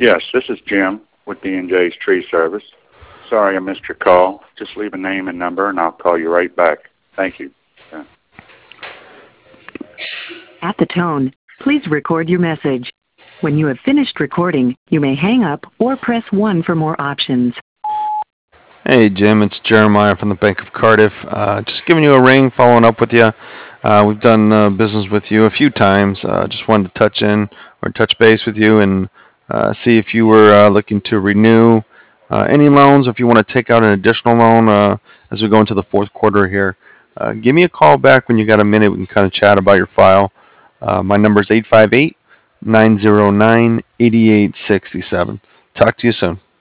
Yes, this is Jim with D&J's Tree Service. Sorry I missed your call. Just leave a name and number, and I'll call you right back. Thank you. At the tone, please record your message. When you have finished recording, you may hang up or press 1 for more options. Hey Jim, it's Jeremiah from the Bank of Cardiff. Just giving you a ring, following up with you. We've done business with you a few times. Just wanted to touch base with you and see if you were looking to renew any loans, if you want to take out an additional loan as we go into the fourth quarter here. Give me a call back when you got a minute. We can kind of chat about your file. My number is 858-909-8867. Talk to you soon.